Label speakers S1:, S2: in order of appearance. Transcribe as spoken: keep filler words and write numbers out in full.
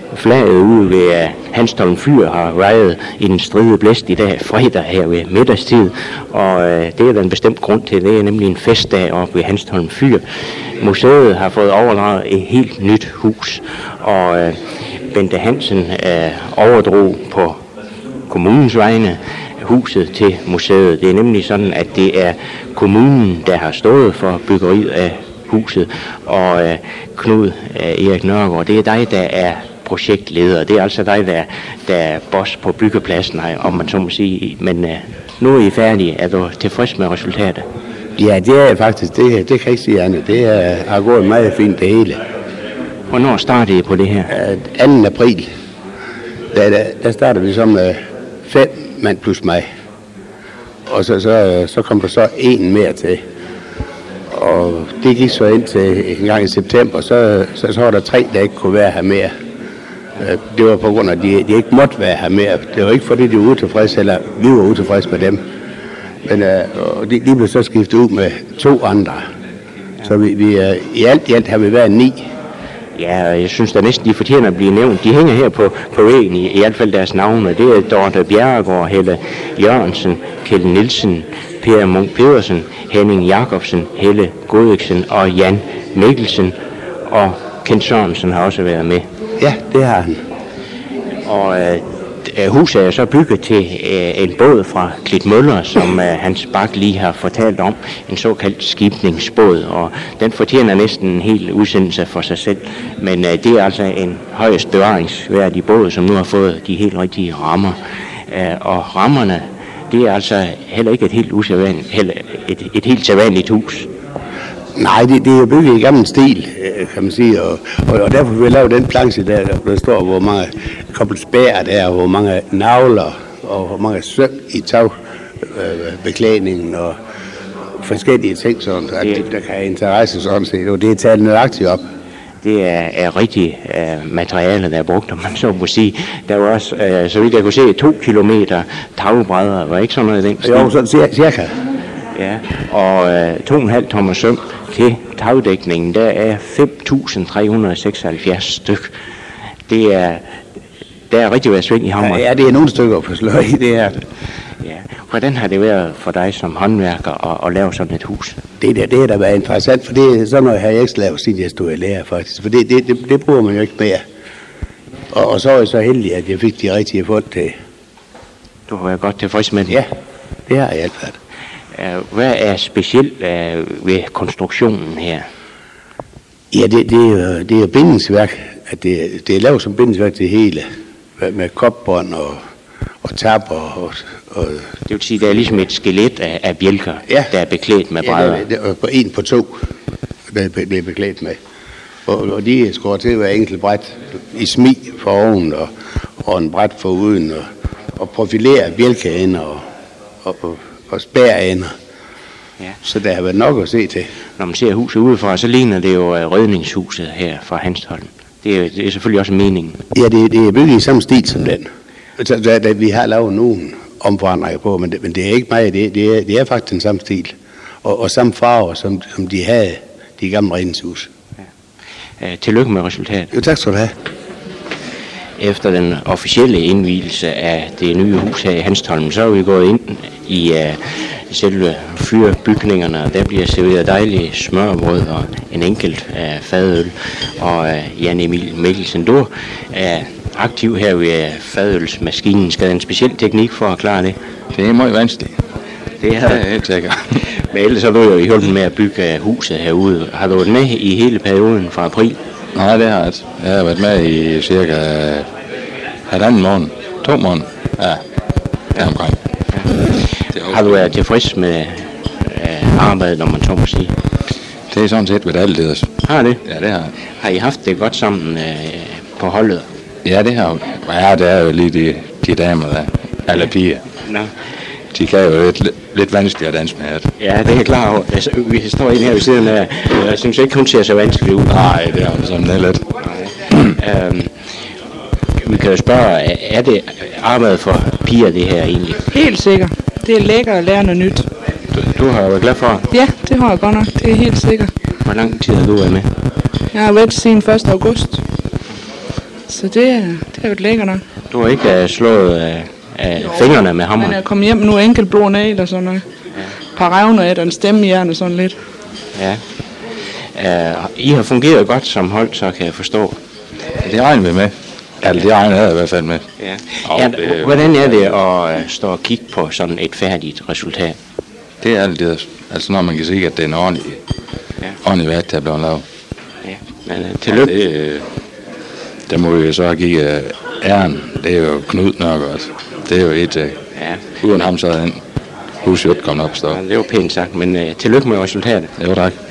S1: flaget ude ved uh, Hanstholm Fyr har vejet i den stride blæst i dag, fredag her ved middagstid, og uh, det er der en bestemt grund til. Det er nemlig en festdag oppe ved Hanstholm Fyr. Museet har fået overdraget et helt nyt hus, og uh, Bente Hansen uh, overdrog på kommunens vegne huset til museet. Det er nemlig sådan, at det er kommunen, der har stået for byggeriet af huset, og uh, Knud uh, Erik Nørgaard, det er dig, der er projektleder. Det er altså dig, der, der er boss på byggepladsen, om man så må sige. Men uh, nu er I færdige. Er du tilfreds med resultatet?
S2: Ja, det er faktisk. Det, det kan jeg ikke sige andet. Det er, har gået meget fint det hele.
S1: Hvornår startede I på det her?
S2: Uh, anden april. Der, der, der startede vi som uh, fem mand plus mig. Og så, så, så kom der så en mere til. Og det gik så ind til en gang i september, så, så, så var der tre, der ikke kunne være her mere. Det var på grund af, at de, de ikke måtte være her mere. Det var ikke fordi, de var utilfredse, eller vi var utilfredse med dem. Men uh, de, de blev så skiftet ud med to andre. Så vi, vi, uh, i alt i alt har vi været ni.
S1: Ja, jeg synes da næsten, de fortjener at blive nævnt. De hænger her på, på væggen, i, i hvert fald deres navne. Det er Dorte Bjerregaard, Helle Jørgensen, Kjeld Nielsen, Per Munk Pedersen, Henning Jacobsen, Helle Godiksen og Jan Mikkelsen. Og Kent Sørensen har også været med.
S2: Ja, det har han.
S1: Og øh, huset er så bygget til øh, en båd fra Klitmøller, som øh, Hans Bak lige har fortalt om. En såkaldt skibningsbåd, og den fortjener næsten en hel udsendelse for sig selv. Men øh, det er altså en højst bevaringsværdig båd, som nu har fået de helt rigtige rammer. Øh, og rammerne, det er altså heller ikke et helt usædvanligt, heller et, et helt sædvanligt hus.
S2: Nej, det, det er bygget i gammel stil, kan man sige, og, og, og derfor vil vi lave den planche der, der står, hvor mange kobbelt spær der er, hvor mange navler og hvor mange søm i tagbeklædningen og forskellige ting, sådan, så at det, der kan have interesse sådan set, og det er taget nøjagtigt op.
S1: Det er, er rigtig uh, materiale, der er brugt, om man så må sige. Der var også, uh, så vidt jeg kunne se, to kilometer tagbrædder, var ikke sådan noget i den stil?
S2: Jo, sådan cirka.
S1: Ja, og uh, to komma fem tommer søm til tagdækningen, der er fem tusind tre hundrede og seksoghalvfjerds styk. Det er, der er rigtig været sving i hammeren.
S2: Ja, det er nogle stykker på sløj, det er det.
S1: Ja. Hvordan har det været for dig som håndværker at, at lave sådan et hus?
S2: Det der, det har da været interessant, for det er sådan noget, har jeg ikke lavet, siden jeg stod i lære faktisk. For det, det, det, det bruger man jo ikke mere. Og, og så er jeg så heldig, at jeg fik de rigtige folk til.
S1: Du har været godt tilfreds med det?
S2: Ja, det har jeg alt været.
S1: Hvad er specielt uh, ved konstruktionen her?
S2: Ja, det, det, er, det er bindingsværk. At det, det er lavet som bindingsværk til hele. Med, med kopbånd og, og tapper. Og, og,
S1: det vil sige, at det er ligesom et skelet af, af bjælker,
S2: ja, der
S1: er beklædt med brædder.
S2: Ja, det er på en på to, der er beklædt med. Og, og de skår til hver enkelt bræt i smi for oven og, og en bræt for uden. Og, og profilerer bjælkeender og, og, og og spærender. Ja. Så der har været nok at se til. Når
S1: man ser huset udefra, så ligner det jo redningshuset her fra Hanstholm. Det er, det er selvfølgelig også meningen.
S2: Ja, det, det er bygget i samme stil som den. Så der, der, vi har lavet nogle omforandringer på, men det, men det er ikke meget. Det, det, er, det er faktisk den samme stil. Og, og samme farver, som, som de havde, de gamle redningshus.
S1: Ja. Uh, tillykke med resultatet.
S2: Jo, tak skal du have.
S1: Efter den officielle indvielse af det nye hus her i Hanstholm, så er vi gået ind i uh, selve fyrbygningerne, og der bliver serveret dejlige smørbrød og en enkelt uh, fadøl. Og uh, Jan Emil Mikkelsen, du er aktiv her ved fadølsmaskinen. Skal der en speciel teknik for at klare det?
S3: Det er meget vanskeligt.
S1: Det er helt sikkert. Men ellers har du jo i hjulpet med at bygge huset herude. Har du været med i hele perioden fra april?
S3: Nej, det har jeg ikke. Jeg har været med i cirka halvanden måned. To måneder. Ja, ja omkring.
S1: Ja. Har du været tilfreds med øh, arbejdet, når man så må sige?
S3: Det er sådan set ved alle det.
S1: Har det?
S3: Ja, det har jeg.
S1: Har I haft det godt sammen øh, på holdet?
S3: Ja, det har ja, det er jo lige de, de damer der. Eller piger.
S1: Nå.
S3: De kan jo lidt, lidt vanskeligt at danse med det.
S1: Ja, det er jeg klar over. Altså, vi står inde her ved siden af. Jeg synes ikke, hun ser så vanskelig ud.
S3: Nej, det er jo sådan det er lidt.
S1: øhm, vi kan jo spørge, er det arbejdet for piger det her egentlig?
S4: Helt sikkert. Det er lækkert at lære noget nyt.
S1: Du, du har været glad for?
S4: Ja, det har jeg godt nok. Det er helt sikkert.
S1: Hvor lang tid har du været med?
S4: Jeg har været siden første august. Så det, er- det er jo lækkert nok.
S1: Du har ikke uh, slået uh, uh, fingrene med
S4: Men
S1: hammeren?
S4: jeg kom hjem nu enkelt blå ned eller sådan noget. Et par revner af den stemme i hjernen sådan lidt.
S1: Ja. Uh, I har fungeret godt som hold, så kan jeg forstå.
S3: Det regner vi med. Altså, det regner jeg i hvert fald med.
S1: Ja.
S3: Og
S1: Ja,
S3: det-
S1: hvordan er det at uh, stå og kigge på sådan et færdigt resultat?
S3: Det er altid, altså når man kan se, at det er en ordentlig,
S1: Ja.
S3: ordentlig værk, der er blevet lavet.
S1: Ja. Men uh, tillykke.
S3: Det, øh, der må vi jo så give uh, æren. Det er jo Knud nok også. Det er jo et, uh,
S1: Ja.
S3: uden ham så havde han huset jo ikke kommet op at stå.
S1: Ja, det var pænt sagt, men uh, tillykke med resultatet.
S3: Jo, tak.